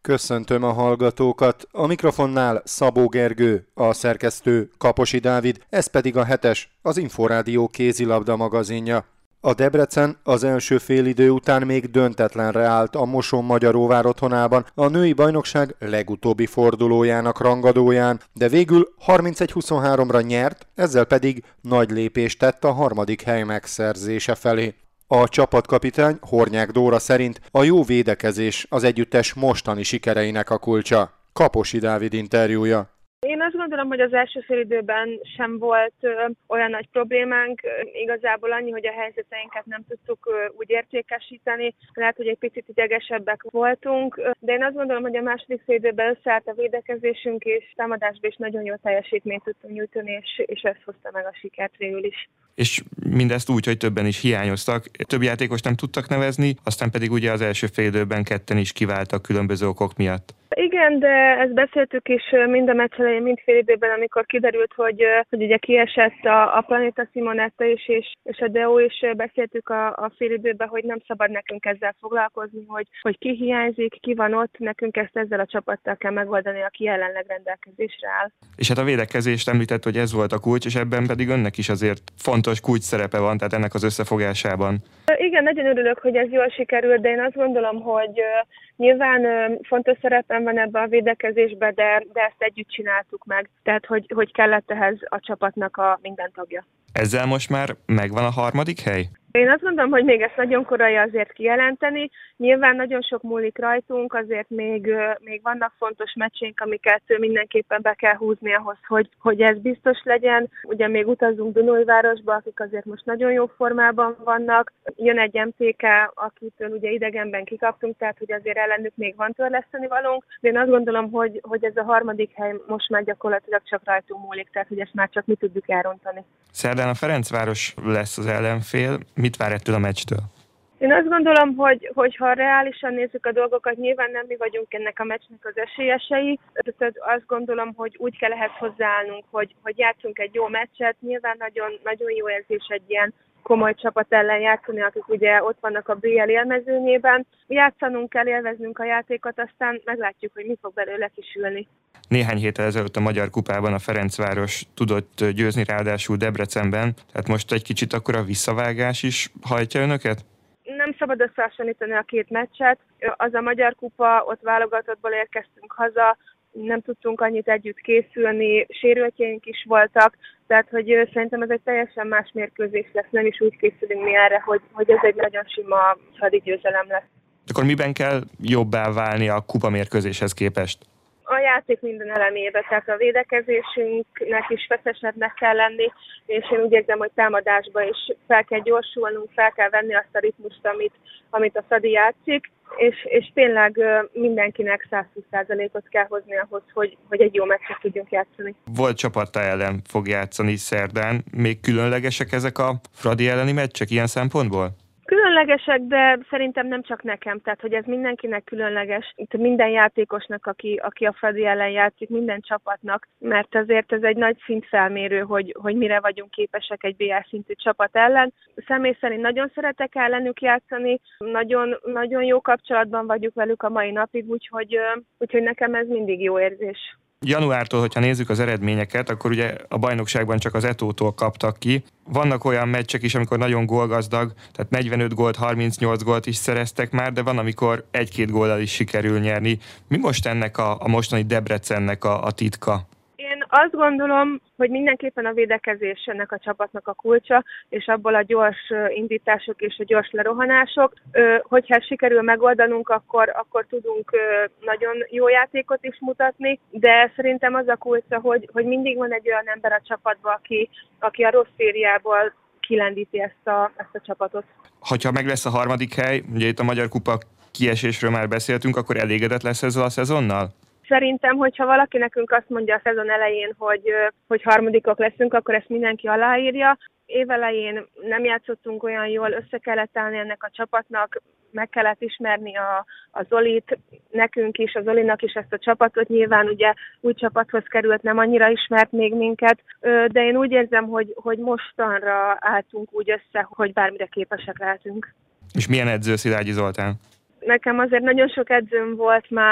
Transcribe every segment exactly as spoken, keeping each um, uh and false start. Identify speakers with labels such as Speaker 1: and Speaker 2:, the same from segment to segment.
Speaker 1: Köszöntöm a hallgatókat. A mikrofonnál Szabó Gergő, a szerkesztő Kaposi Dávid, ez pedig a hetes, az Inforádió kézilabda magazinja. A Debrecen az első félidő után még döntetlenre állt a Moson-Magyaróvár otthonában a női bajnokság legutóbbi fordulójának rangadóján, de végül harmincegy huszonháromra nyert, ezzel pedig nagy lépést tett a harmadik hely megszerzése felé. A csapatkapitány Hornyák Dóra szerint a jó védekezés az együttes mostani sikereinek a kulcsa. Kaposi Dávid interjúja.
Speaker 2: Én azt gondolom, hogy az első félidőben sem volt ö, olyan nagy problémánk, igazából annyi, hogy a helyzeteinket nem tudtuk ö, úgy értékesíteni, lehet, hogy egy picit idegesebbek voltunk, de én azt gondolom, hogy a második félidőben összeállt a védekezésünk, és támadásban is nagyon jó teljesítményt tudtunk nyújtani, és, és ez hozta meg a sikert végül is.
Speaker 3: És mindezt úgy, hogy többen is hiányoztak, több játékost nem tudtak nevezni, aztán pedig ugye az első félidőben ketten is kiváltak különböző okok miatt.
Speaker 2: Igen, de ezt beszéltük is mind a meccs elején, mind fél időben, amikor kiderült, hogy, hogy ugye kiesett a, a Planeta Simonetta is, és, és a Deo is, beszéltük a, a fél időben, hogy nem szabad nekünk ezzel foglalkozni, hogy, hogy ki hiányzik, ki van ott, nekünk ezt ezzel a csapattal kell megoldani, aki jelenleg rendelkezésre áll.
Speaker 3: És hát a védekezést említett, hogy ez volt a kulcs, és ebben pedig önnek is azért fontos kulcs szerepe van, tehát ennek az összefogásában.
Speaker 2: Igen, nagyon örülök, hogy ez jól sikerült, de én azt gondolom, hogy nyilván fontos szerepem van ebbe a védekezésbe, de, de ezt együtt csináltuk meg, tehát hogy, hogy kellett ehhez a csapatnak a minden tagja.
Speaker 3: Ezzel most már megvan a harmadik hely?
Speaker 2: Én azt mondom, hogy még ezt nagyon korai azért kijelenteni. Nyilván nagyon sok múlik rajtunk, azért még, még vannak fontos meccsénk, amiket mindenképpen be kell húzni ahhoz, hogy, hogy ez biztos legyen. Ugye még utazunk Dunajvárosba, akik azért most nagyon jó formában vannak. Jön egy em té ká, akitől ugye idegenben kikaptunk, tehát hogy azért ellenük még van törleszteni valónk. De én azt gondolom, hogy, hogy ez a harmadik hely most már gyakorlatilag csak rajtunk múlik, tehát hogy ezt már csak mi tudjuk elrontani.
Speaker 3: Szerdán a Ferencváros lesz az ellenfél. Mit vár ettől a meccstől?
Speaker 2: Én azt gondolom, hogy, hogy ha reálisan nézzük a dolgokat, nyilván nem mi vagyunk ennek a meccsnek az esélyesei. Tehát azt gondolom, hogy úgy kell ehhez hozzáállnunk, hogy, hogy játszunk egy jó meccset. Nyilván nagyon, nagyon jó érzés egy ilyen komoly csapat ellen játszani, akik ugye ott vannak a bé el élmezőnyében. Játszanunk kell, élveznünk a játékot, aztán meglátjuk, hogy mi fog belőle kisülni.
Speaker 3: Néhány héttel ezelőtt a Magyar Kupában a Ferencváros tudott győzni, ráadásul Debrecenben, tehát most egy kicsit akkor a visszavágás is hajtja önöket?
Speaker 2: Nem szabad összehasonlítani a két meccset. Az a Magyar Kupa, ott válogatottból érkeztünk haza, nem tudtunk annyit együtt készülni, sérültjeink is voltak, tehát hogy szerintem ez egy teljesen más mérkőzés lesz, nem is úgy készülünk mi erre, hogy, hogy ez egy nagyon sima hadigyőzelem lesz.
Speaker 3: Akkor miben kell jobbá válni a kupa mérkőzéshez képest?
Speaker 2: A játék minden elemébe, tehát a védekezésünknek is feszesebbnek kell lenni, és én úgy érzem, hogy támadásba is fel kell gyorsulnunk, fel kell venni azt a ritmust, amit, amit a Fradi játszik, és, és tényleg mindenkinek százhúsz százalékot kell hozni ahhoz, hogy, hogy egy jó meccset tudjunk játszani.
Speaker 3: Volt csapata ellen fog játszani szerdán, még különlegesek ezek a Fradi elleni meccsek ilyen szempontból?
Speaker 2: Különlegesek, de szerintem nem csak nekem, tehát hogy ez mindenkinek különleges, minden játékosnak, aki, aki a Fradi ellen játszik, minden csapatnak, mert azért ez egy nagy szintfelmérő, hogy, hogy mire vagyunk képesek egy bé el szintű csapat ellen. Személy szerint nagyon szeretek ellenük játszani, nagyon, nagyon jó kapcsolatban vagyunk velük a mai napig, úgyhogy, úgyhogy nekem ez mindig jó érzés.
Speaker 3: Januártól, hogyha nézzük az eredményeket, akkor ugye a bajnokságban csak az Etótól kaptak ki. Vannak olyan meccsek is, amikor nagyon gólgazdag, tehát negyvenöt gólt, harmincnyolc gólt is szereztek már, de van, amikor egy-két góllal is sikerül nyerni. Mi most ennek a, a mostani Debrecennek a, a titka?
Speaker 2: Én azt gondolom, hogy mindenképpen a védekezés ennek a csapatnak a kulcsa, és abból a gyors indítások és a gyors lerohanások. Hogyha sikerül megoldanunk, akkor, akkor tudunk nagyon jó játékot is mutatni, de szerintem az a kulcsa, hogy, hogy mindig van egy olyan ember a csapatban, aki, aki a rossz szériából kilendíti ezt a, ezt a csapatot.
Speaker 3: Ha meg lesz a harmadik hely, ugye itt a Magyar Kupa kiesésről már beszéltünk, akkor elégedett lesz ezzel a szezonnal?
Speaker 2: Szerintem, hogyha valaki nekünk azt mondja a szezon elején, hogy, hogy harmadikok leszünk, akkor ezt mindenki aláírja. Évelején nem játszottunk olyan jól, össze kellett állni ennek a csapatnak, meg kellett ismerni a, a Zolit, nekünk is, a Zolinak is ezt a csapatot. Nyilván ugye új csapathoz került, nem annyira ismert még minket, de én úgy érzem, hogy, hogy mostanra álltunk úgy össze, hogy bármire képesek lehetünk.
Speaker 3: És milyen edző Szilágyi Zoltán?
Speaker 2: Nekem azért nagyon sok edzőm volt már,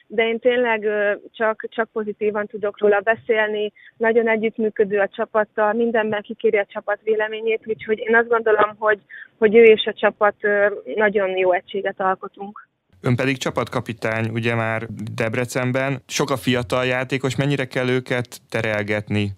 Speaker 2: de én tényleg csak, csak pozitívan tudok róla beszélni, nagyon együttműködő a csapattal, mindenben kikéri a csapat véleményét, úgyhogy én azt gondolom, hogy, hogy ő és a csapat nagyon jó egységet alkotunk.
Speaker 3: Ön pedig csapatkapitány, ugye már Debrecenben. Sok a fiatal játékos, mennyire kell őket terelgetni?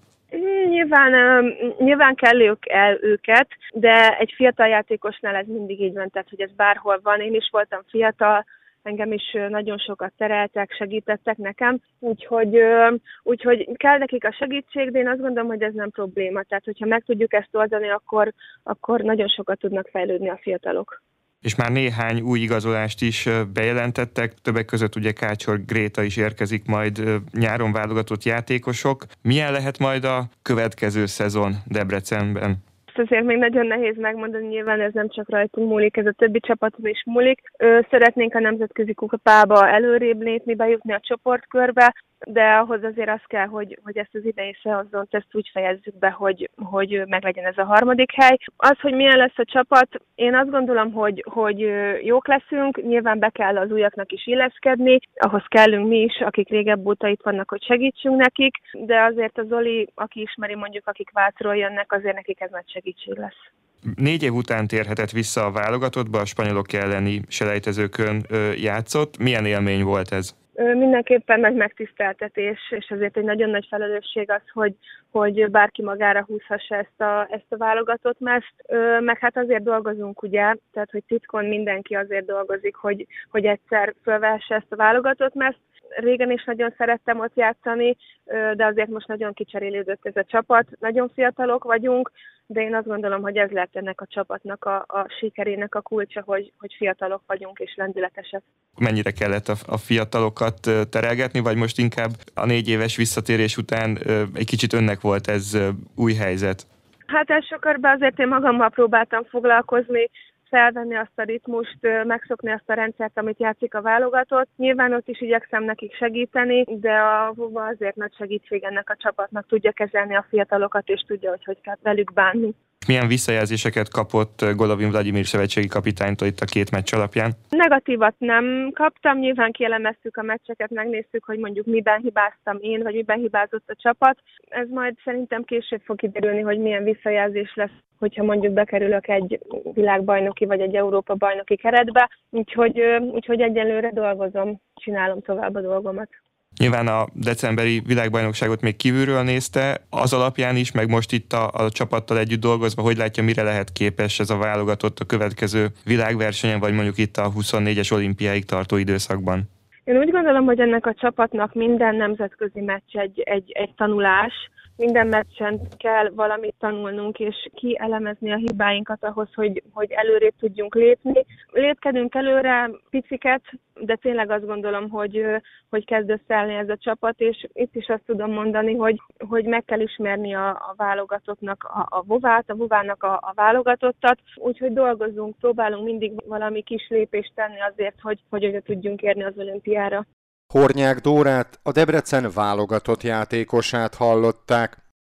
Speaker 2: Nyilván, nyilván kell ők el őket, de egy fiatal játékosnál ez mindig így van, tehát hogy ez bárhol van. Én is voltam fiatal, engem is nagyon sokat tereltek, segítettek nekem, úgyhogy, úgyhogy kell nekik a segítség, de én azt gondolom, hogy ez nem probléma. Tehát, hogyha meg tudjuk ezt oldani, akkor, akkor nagyon sokat tudnak fejlődni a fiatalok.
Speaker 3: És már néhány új igazolást is bejelentettek, többek között ugye Kácsor Gréta is érkezik majd nyáron válogatott játékosok. Milyen lehet majd a következő szezon Debrecenben?
Speaker 2: Azért még nagyon nehéz megmondani, nyilván ez nem csak rajtunk múlik, ez a többi csapaton is múlik. Szeretnénk a nemzetközi kupába előrébb lépni, bejutni a csoportkörbe, de ahhoz azért az kell, hogy, hogy ezt az idei szezont ezt úgy fejezzük be, hogy, hogy meglegyen ez a harmadik hely. Az, hogy milyen lesz a csapat, én azt gondolom, hogy, hogy jók leszünk, nyilván be kell az újaknak is illeszkedni, ahhoz kellünk mi is, akik régebb óta itt vannak, hogy segítsünk nekik, de azért az Zoli, aki ismeri mondjuk, akik Vácról jönnek, azért nekik ez nagy segítség lesz.
Speaker 3: Négy év után térhetett vissza a válogatottba, a spanyolok elleni selejtezőkön játszott. Milyen élmény volt ez?
Speaker 2: Mindenképpen nagy megtiszteltetés, és azért egy nagyon nagy felelősség az, hogy, hogy bárki magára húzhassa ezt a, ezt a válogatott mezt, meg hát azért dolgozunk, ugye, tehát hogy titkon mindenki azért dolgozik, hogy, hogy egyszer fölvehesse ezt a válogatott mezt. Régen is nagyon szerettem ott játszani, de azért most nagyon kicserélődött ez a csapat. Nagyon fiatalok vagyunk, de én azt gondolom, hogy ez lehet ennek a csapatnak a, a sikerének a kulcsa, hogy, hogy fiatalok vagyunk és lendületesek. Mennyire
Speaker 3: kellett a, a fiatalokat terelgetni, vagy most inkább a négy éves visszatérés után egy kicsit önnek volt ez új helyzet?
Speaker 2: Hát első körben azért én magammal próbáltam foglalkozni, felvenni azt a ritmust, megszokni azt a rendszert, amit játszik a válogatott. Nyilván ott is igyekszem nekik segíteni, de a Vova azért nagy segítség ennek a csapatnak, tudja kezelni a fiatalokat, és tudja, hogy hogy kell velük bánni.
Speaker 3: Milyen visszajelzéseket kapott Golovin Vladimir szövetségi kapitánytól itt a két meccs alapján?
Speaker 2: Negatívat nem kaptam, nyilván kielemeztük a meccseket, megnéztük, hogy mondjuk miben hibáztam én, vagy miben hibázott a csapat. Ez majd szerintem később fog kiderülni, hogy milyen visszajelzés lesz, hogyha mondjuk bekerülök egy világbajnoki vagy egy Európa bajnoki keretbe. Úgyhogy, úgyhogy egyelőre dolgozom, csinálom tovább a dolgomat.
Speaker 3: Nyilván a decemberi világbajnokságot még kívülről nézte, az alapján is, meg most itt a, a csapattal együtt dolgozva, hogy látja, mire lehet képes ez a válogatott a következő világversenyen, vagy mondjuk itt a huszonnégyes olimpiáig tartó időszakban?
Speaker 2: Én úgy gondolom, hogy ennek a csapatnak minden nemzetközi meccs egy, egy, egy tanulás, minden meccsen kell valamit tanulnunk, és kielemezni a hibáinkat ahhoz, hogy, hogy előrébb tudjunk lépni. Lépkedünk előre piciket, de tényleg azt gondolom, hogy, hogy kezd összeállni ez a csapat, és itt is azt tudom mondani, hogy, hogy meg kell ismerni a, a válogatottnak a, a Vovát, a Vovának a, a válogatottat, úgyhogy dolgozunk, próbálunk mindig valami kis lépést tenni azért, hogy, hogy oda tudjunk érni az olimpiára.
Speaker 1: Hornyák Dórát, a Debrecen válogatott játékosát hallották.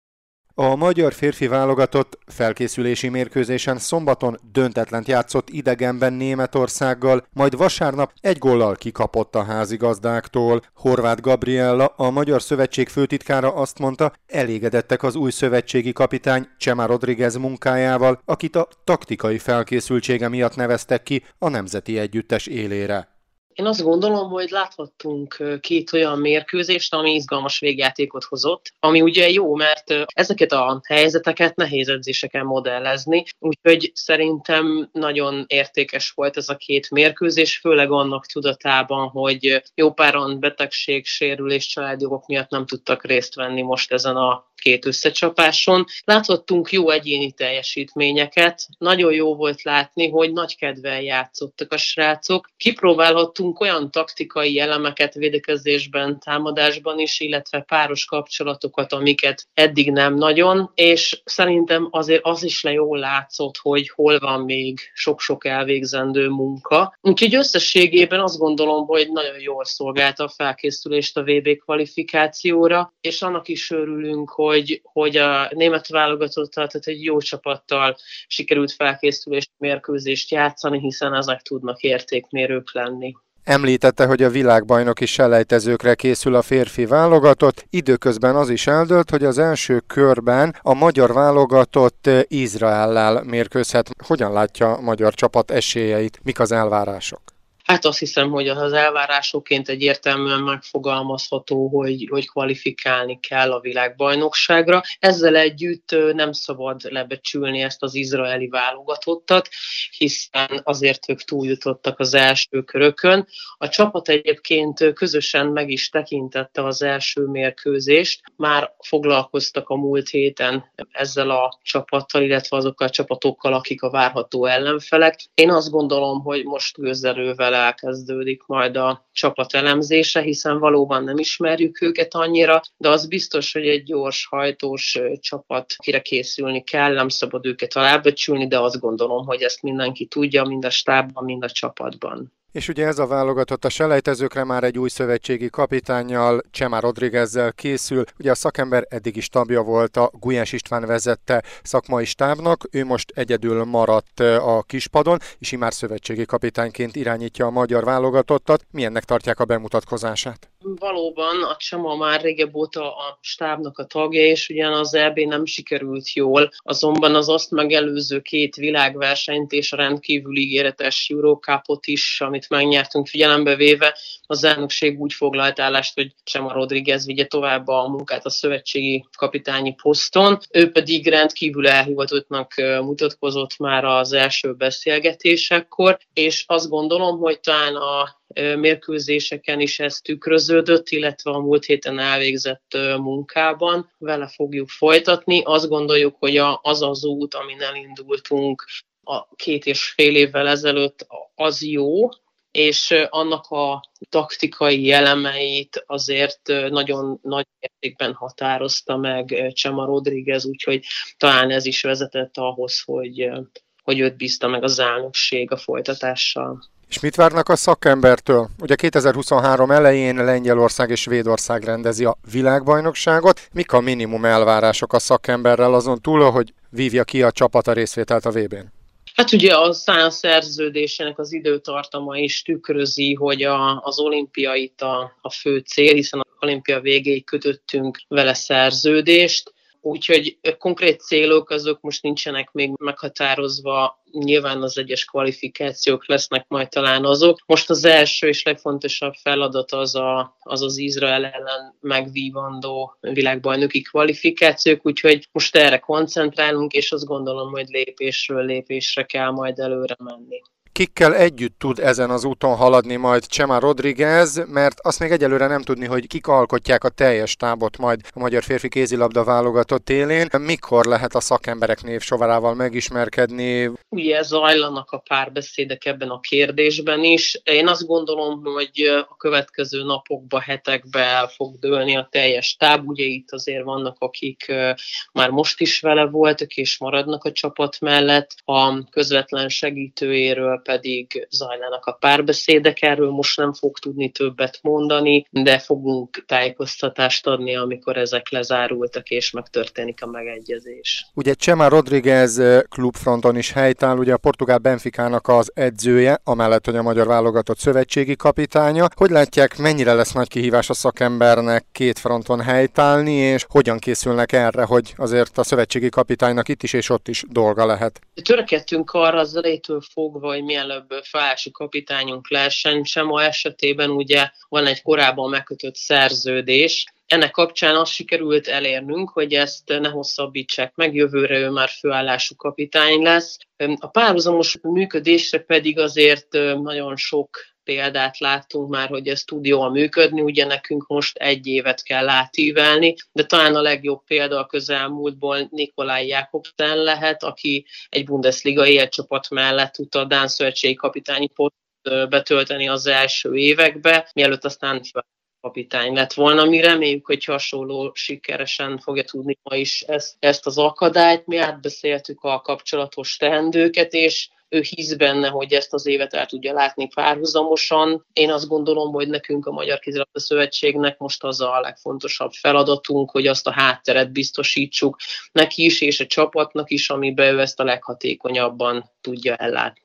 Speaker 1: A magyar férfi válogatott felkészülési mérkőzésen szombaton döntetlent játszott idegenben Németországgal, majd vasárnap egy góllal kikapott a házigazdáktól. Horváth Gabriella, a Magyar Szövetség főtitkára azt mondta, elégedettek az új szövetségi kapitány Chema Rodriguez munkájával, akit a taktikai felkészültsége miatt neveztek ki a nemzeti együttes élére.
Speaker 4: Én azt gondolom, hogy láthattunk két olyan mérkőzést, ami izgalmas végjátékot hozott, ami ugye jó, mert ezeket a helyzeteket nehéz edzéseken modellezni, úgyhogy szerintem nagyon értékes volt ez a két mérkőzés, főleg annak tudatában, hogy jó páran betegség, sérülés, családi okok miatt nem tudtak részt venni most ezen a két összecsapáson. Láthattunk jó egyéni teljesítményeket, nagyon jó volt látni, hogy nagy kedvel játszottak a srácok. Kipróbálhattunk olyan taktikai elemeket védekezésben, támadásban is, illetve páros kapcsolatokat, amiket eddig nem nagyon, és szerintem azért az is le jól látszott, hogy hol van még sok-sok elvégzendő munka. Úgyhogy összességében azt gondolom, hogy nagyon jól szolgálta a felkészülést a vé bé kvalifikációra, és annak is örülünk, hogy Hogy, hogy a német válogatottal, tehát egy jó csapattal sikerült felkészülést, mérkőzést játszani, hiszen ezek tudnak értékmérők lenni.
Speaker 1: Említette, hogy a világbajnoki selejtezőkre készül a férfi válogatott, időközben az is eldőlt, hogy az első körben a magyar válogatott Izraellel mérkőzhet. Hogyan látja a magyar csapat esélyeit? Mik az elvárások?
Speaker 4: Hát azt hiszem, hogy az elvárásokként egyértelműen megfogalmazható, hogy, hogy kvalifikálni kell a világbajnokságra. Ezzel együtt nem szabad lebecsülni ezt az izraeli válogatottat, hiszen azért ők túljutottak az első körökön. A csapat egyébként közösen meg is tekintette az első mérkőzést. Már foglalkoztak a múlt héten ezzel a csapattal, illetve azokkal a csapatokkal, akik a várható ellenfelek. Én azt gondolom, hogy most gőzerővel elkezdődik majd a csapat elemzése, hiszen valóban nem ismerjük őket annyira, de az biztos, hogy egy gyors, hajtós csapat, akire készülni kell, nem szabad őket alábecsülni, de azt gondolom, hogy ezt mindenki tudja, mind a stábban, mind a csapatban.
Speaker 1: És ugye ez a válogatott a selejtezőkre már egy új szövetségi kapitánnyal, Chema Rodriguezzel készül. Ugye a szakember eddig is tagja volt a Gulyás István vezette szakmai stábnak, ő most egyedül maradt a kispadon, és immár szövetségi kapitányként irányítja a magyar válogatottat. Milyennek tartják a bemutatkozását?
Speaker 4: Valóban a Chema már régebb óta a stábnak a tagja, és ugyan az é bé nem sikerült jól, azonban az azt megelőző két világversenyt és a rendkívül ígéretes Eurocupot is, amit megnyertünk figyelembe véve, az elnökség úgy foglalt állást, hogy Chema Rodriguez vigye tovább a munkát a szövetségi kapitányi poszton. Ő pedig rendkívül elhivatottnak mutatkozott már az első beszélgetésekkor, és azt gondolom, hogy talán a mérkőzéseken is ez tükröződött, illetve a múlt héten elvégzett munkában vele fogjuk folytatni. Azt gondoljuk, hogy az az út, amin elindultunk a két és fél évvel ezelőtt, az jó, és annak a taktikai elemeit azért nagyon nagy mértékben határozta meg Chema Rodriguez, úgyhogy talán ez is vezetett ahhoz, hogy, hogy őt bízta meg az elnökség a folytatással.
Speaker 1: És mit várnak a szakembertől? Ugye kétezer-huszonhárom elején Lengyelország és Svédország rendezi a világbajnokságot. Mik a minimum elvárások a szakemberrel azon túl, hogy vívja ki a csapat a részvételt a vé bén?
Speaker 4: Hát ugye a szán szerződésének az időtartama is tükrözi, hogy a, az olimpia itt a, a fő cél, hiszen az olimpia végéig kötöttünk vele szerződést, úgyhogy konkrét célok azok most nincsenek még meghatározva, nyilván az egyes kvalifikációk lesznek majd talán azok. Most az első és legfontosabb feladat az a, az, az Izrael ellen megvívandó világbajnoki kvalifikációk, úgyhogy most erre koncentrálunk, és azt gondolom, hogy lépésről lépésre kell majd előre menni.
Speaker 1: Kikkel együtt tud ezen az úton haladni majd Chema Rodriguez, mert azt még egyelőre nem tudni, hogy kik alkotják a teljes tábot majd a magyar férfi kézilabda válogatott élén. Mikor lehet a szakemberek névsorával megismerkedni?
Speaker 4: Ugye zajlanak a párbeszédek ebben a kérdésben is. Én azt gondolom, hogy a következő napokban, hetekben el fog dőlni a teljes táb. Ugye itt azért vannak, akik már most is vele voltak és maradnak a csapat mellett. A közvetlen segítőjéről pedig zajlanak a párbeszédek, erről most nem fog tudni többet mondani, de fogunk tájékoztatást adni, amikor ezek lezárultak és megtörténik a megegyezés.
Speaker 1: Ugye Chema Rodriguez klubfronton is helytáll, ugye a portugál Benficának az edzője, amellett, hogy a magyar válogatott szövetségi kapitánya. Hogy látják, mennyire lesz nagy kihívás a szakembernek két fronton helytállni, és hogyan készülnek erre, hogy azért a szövetségi kapitánynak itt is és ott is dolga lehet?
Speaker 4: Törekedtünk arra az elejétől fogva, hogy mielőbb felállási kapitányunk lehessen. Chema esetében ugye van egy korábban megkötött szerződés. Ennek kapcsán azt sikerült elérnünk, hogy ezt ne hosszabbítsák meg, jövőre ő már főállású kapitány lesz. A párhuzamos működésre pedig azért nagyon sok példát láttunk már, hogy ez tud jól működni, ugye nekünk most egy évet kell átívelni, de talán a legjobb példa a közelmúltból Nikolaj Jakobsen lehet, aki egy Bundesliga élcsapat mellett tudta a dán szövetségi kapitányi posztot betölteni az első évekbe, mielőtt aztán kapitány lett volna. Mi reméljük, hogy hasonló sikeresen fogja tudni ma is ezt, ezt az akadályt. Mi átbeszéltük a kapcsolatos teendőket, és ő hisz benne, hogy ezt az évet el tudja látni párhuzamosan. Én azt gondolom, hogy nekünk a Magyar Kézilabda Szövetségnek most az a legfontosabb feladatunk, hogy azt a hátteret biztosítsuk neki is, és a csapatnak is, amiben ő ezt a leghatékonyabban tudja ellátni.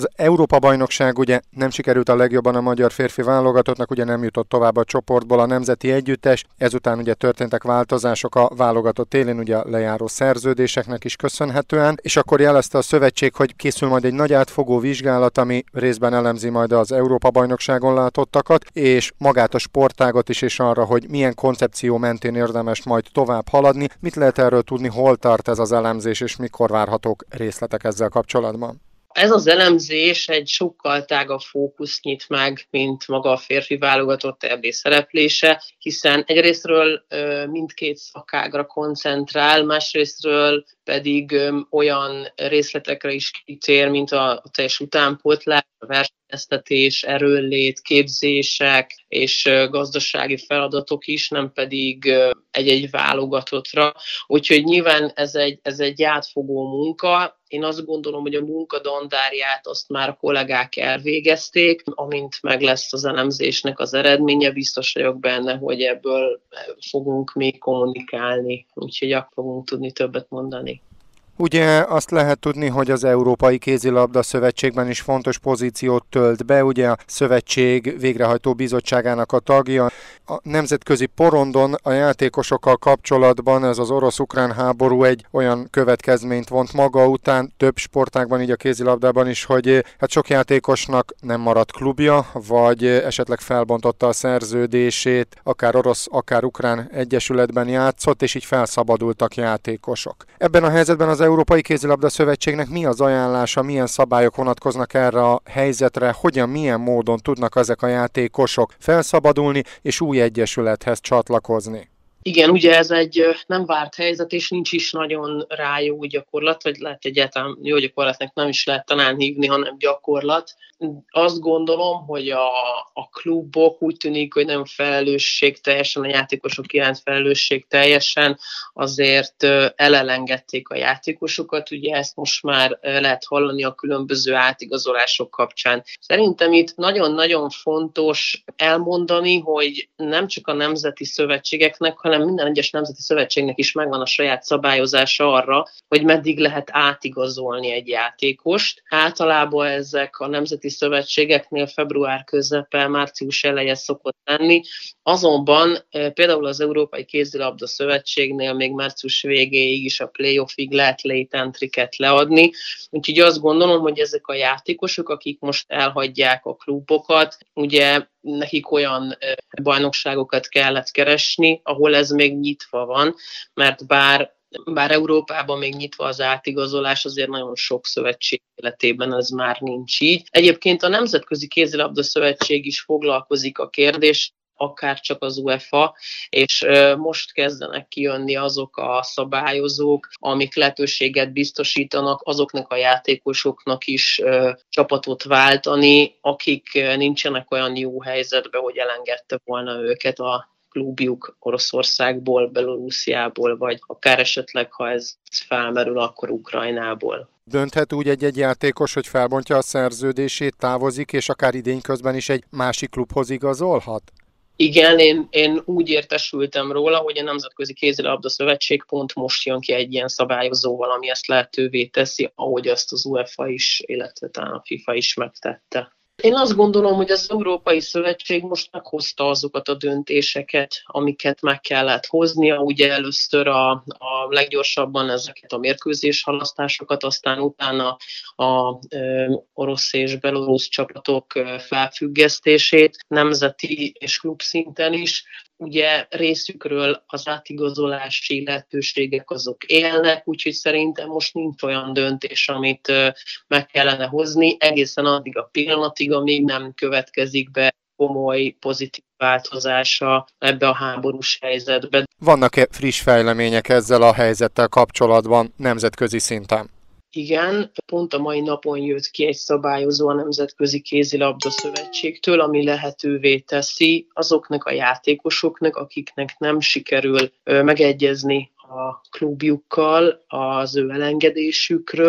Speaker 1: Az Európa-bajnokság ugye nem sikerült a legjobban a magyar férfi válogatottnak, ugye nem jutott tovább a csoportból a nemzeti együttes, ezután ugye történtek változások a válogatott élén, ugye a lejáró szerződéseknek is köszönhetően, és akkor jelezte a szövetség, hogy készül majd egy nagy átfogó vizsgálat, ami részben elemzi majd az Európa-bajnokságon látottakat, és magát a sportágat is, és arra, hogy milyen koncepció mentén érdemes majd tovább haladni. Mit lehet erről tudni, hol tart ez az elemzés, és mikor várhatók részletek ezzel kapcsolatban?
Speaker 4: Ez az elemzés egy sokkal tágabb fókuszt nyit meg, mint maga a férfi válogatott é bé szereplése, hiszen egyrésztről mindkét szakágra koncentrál, másrésztről pedig olyan részletekre is kitér, mint a teljes utánpótlás, a versenyeztetés, erőnlét, képzések és gazdasági feladatok is, nem pedig egy-egy válogatottra. Úgyhogy nyilván ez egy, ez egy átfogó munka. Én azt gondolom, hogy a munka dandárját azt már a kollégák elvégezték, amint meg lesz az elemzésnek az eredménye, biztos vagyok benne, hogy ebből fogunk még kommunikálni, úgyhogy akkor fogunk tudni többet mondani.
Speaker 1: Ugye azt lehet tudni, hogy az Európai Kézilabda Szövetségben is fontos pozíciót tölt be, ugye a szövetség végrehajtó bizottságának a tagja. A nemzetközi porondon a játékosokkal kapcsolatban ez az orosz-ukrán háború egy olyan következményt vont maga után, több sportágban, így a kézilabdában is, hogy hát sok játékosnak nem maradt klubja, vagy esetleg felbontotta a szerződését, akár orosz, akár ukrán egyesületben játszott, és így felszabadultak játékosok. Ebben a helyzetben az Európai Kézilabda Szövetségnek mi az ajánlása, milyen szabályok vonatkoznak erre a helyzetre, hogyan, milyen módon tudnak ezek a játékosok felszabadulni és új egyesülethez csatlakozni?
Speaker 4: Igen, ugye ez egy nem várt helyzet, és nincs is nagyon rá jó gyakorlat, vagy lehet egyáltalán jó gyakorlatnak nem is lehet talán hívni, hanem gyakorlat. Azt gondolom, hogy a, a klubok úgy tűnik, hogy nem felelősségteljesen, a játékosok iránt felelősségteljesen azért elelengedték a játékosokat, ugye ezt most már lehet hallani a különböző átigazolások kapcsán. Szerintem itt nagyon-nagyon fontos elmondani, hogy nem csak a nemzeti szövetségeknek, hanem minden egyes nemzeti szövetségnek is megvan a saját szabályozása arra, hogy meddig lehet átigazolni egy játékost. Általában ezek a nemzeti szövetségeknél február közepe, március eleje szokott lenni, azonban például az Európai Kézilabda Szövetségnél még március végéig is a playoffig lehet late entry-ket leadni, úgyhogy azt gondolom, hogy ezek a játékosok, akik most elhagyják a klubokat, ugye nekik olyan bajnokságokat kellett keresni, ahol ez még nyitva van, mert bár Bár Európában még nyitva az átigazolás, azért nagyon sok szövetség életében ez már nincs így. Egyébként a Nemzetközi Kézilabda Szövetség is foglalkozik a kérdés, akár csak az UEFA, és most kezdenek kijönni azok a szabályozók, amik lehetőséget biztosítanak azoknak a játékosoknak is csapatot váltani, akik nincsenek olyan jó helyzetben, hogy elengedte volna őket a klubjuk Oroszországból, Belorussziából, vagy akár esetleg, ha ez felmerül, akkor Ukrajnából.
Speaker 1: Dönthet úgy egy-egy játékos, hogy felbontja a szerződését, távozik, és akár idény közben is egy másik klubhoz igazolhat?
Speaker 4: Igen, én, én úgy értesültem róla, hogy a Nemzetközi Kézilabda Szövetség pont most jön ki egy ilyen szabályozóval, ami ezt lehetővé teszi, ahogy azt az UEFA is, illetve talán a FIFA is megtette. Én azt gondolom, hogy az Európai Szövetség most meghozta azokat a döntéseket, amiket meg kellett hoznia. Ugye először a, a leggyorsabban ezeket a mérkőzés halasztásokat, aztán utána a e, orosz és belorusz csapatok felfüggesztését, nemzeti és klubszinten is. Ugye részükről az átigazolási lehetőségek azok élnek, úgyhogy szerintem most nincs olyan döntés, amit meg kellene hozni egészen addig a pillanatig, amíg nem következik be komoly, pozitív változása ebbe a háborús helyzetbe.
Speaker 1: Vannak-e friss fejlemények ezzel a helyzettel kapcsolatban nemzetközi szinten?
Speaker 4: Igen, pont a mai napon jött ki egy szabályozó a Nemzetközi Kézilabda Szövetségtől, ami lehetővé teszi azoknak a játékosoknak, akiknek nem sikerül megegyezni a klubjukkal az ő elengedésükről,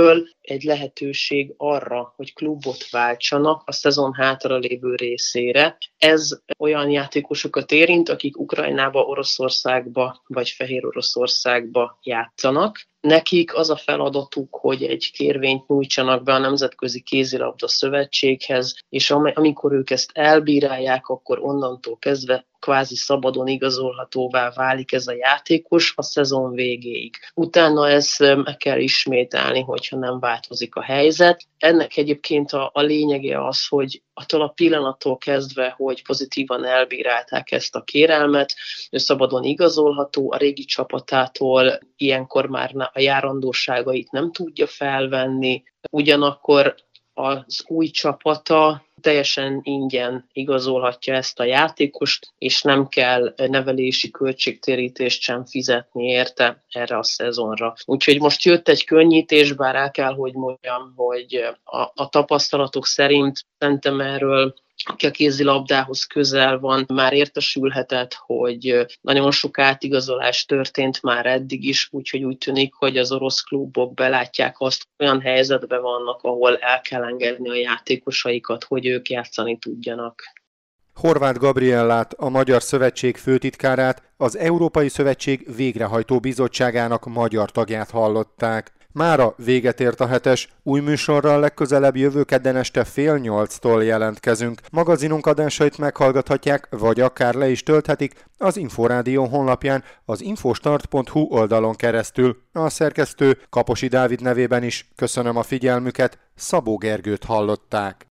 Speaker 4: egy lehetőség arra, hogy klubot váltsanak a szezon hátralévő részére. Ez olyan játékosokat érint, akik Ukrajnába, Oroszországba vagy Fehér Oroszországba játszanak. Nekik az a feladatuk, hogy egy kérvényt nyújtsanak be a Nemzetközi Kézilabda Szövetséghez, és amikor ők ezt elbírálják, akkor onnantól kezdve kvázi szabadon igazolhatóvá válik ez a játékos a szezon végéig. Utána ezt meg kell ismételni, hogyha nem változik a helyzet. Ennek egyébként a, a lényege az, hogy attól a pillanattól kezdve, hogy pozitívan elbírálták ezt a kérelmet, ő szabadon igazolható, a régi csapatától ilyenkor már a járandóságait nem tudja felvenni, ugyanakkor az új csapata teljesen ingyen igazolhatja ezt a játékost, és nem kell nevelési költségtérítést sem fizetni érte erre a szezonra. Úgyhogy most jött egy könnyítés, bár el kell, hogy mondjam, hogy a, a tapasztalatok szerint szerintem erről, aki a kézilabdához közel van, már értesülhetett, hogy nagyon sok átigazolás történt már eddig is, úgyhogy úgy tűnik, hogy az orosz klubok belátják azt, olyan helyzetben vannak, ahol el kell engedni a játékosaikat, hogy ők játszani tudjanak.
Speaker 1: Horváth Gabriellát, a Magyar Szövetség főtitkárát, az Európai Szövetség végrehajtó bizottságának magyar tagját hallották. Mára véget ért a hetes, új műsorral legközelebb jövő kedden este fél nyolctól jelentkezünk. Magazinunk adásait meghallgathatják, vagy akár le is tölthetik az Inforádió honlapján, az infostart pont hu oldalon keresztül. A szerkesztő Kaposi Dávid nevében is köszönöm a figyelmüket, Szabó Gergőt hallották.